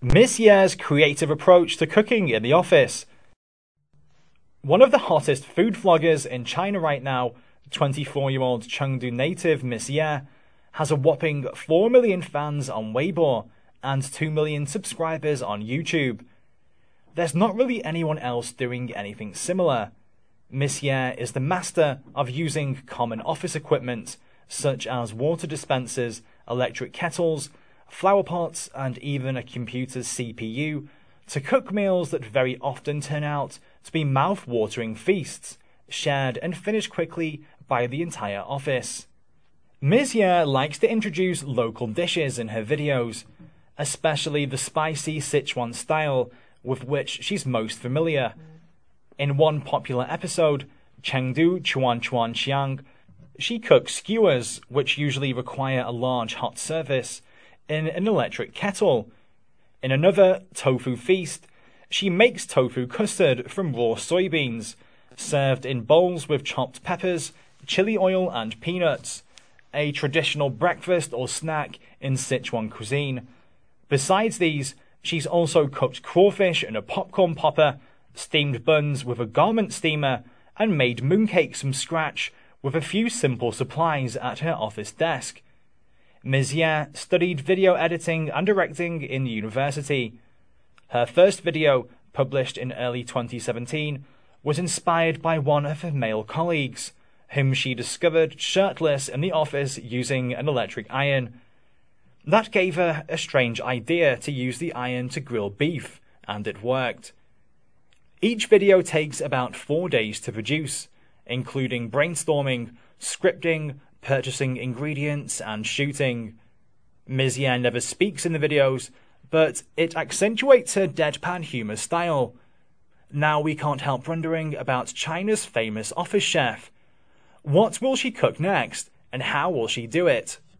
Miss Ye's creative approach to cooking in the office. One of the hottest food vloggers in China right now, 24-year-old Chengdu native Miss Ye, has a whopping 4 million fans on Weibo and 2 million subscribers on YouTube. There's not really anyone else doing anything similar. Miss Ye is the master of using common office equipment, such as water dispensers, electric kettles, flower pots, and even a computer's CPU, to cook meals that very often turn out to be mouth-watering feasts, shared and finished quickly by the entire office. Ms. Ye likes to introduce local dishes in her videos, especially the spicy Sichuan style with which she's most familiar. In one popular episode, Chengdu Chuan Chuan Xiang, she cooks skewers, which usually require a large hot surface, in an electric kettle. In another, Tofu Feast, she makes tofu custard from raw soybeans, served in bowls with chopped peppers, chili oil and peanuts, a traditional breakfast or snack in Sichuan cuisine. Besides these, she's also cooked crawfish in a popcorn popper, steamed buns with a garment steamer, and made mooncakes from scratch with a few simple supplies at her office desk. Ms. Ye studied video editing and directing in university. Her first video, published in early 2017, was inspired by one of her male colleagues, whom she discovered shirtless in the office using an electric iron. That gave her a strange idea to use the iron to grill beef, and it worked. Each video takes about 4 days to produce, including brainstorming, scripting, purchasing ingredients, and shooting. Ms. Ye never speaks in the videos, but it accentuates her deadpan humor style. Now we can't help wondering about China's famous office chef. What will she cook next, and how will she do it?